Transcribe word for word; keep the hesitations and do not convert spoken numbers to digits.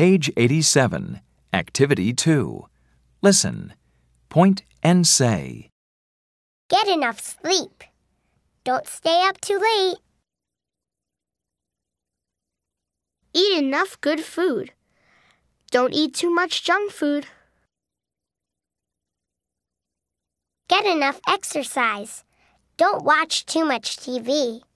Page eighty-seven, Activity two. Listen. Point and say. Get enough sleep. Don't stay up too late. Eat enough good food. Don't eat too much junk food. Get enough exercise. Don't watch too much T V.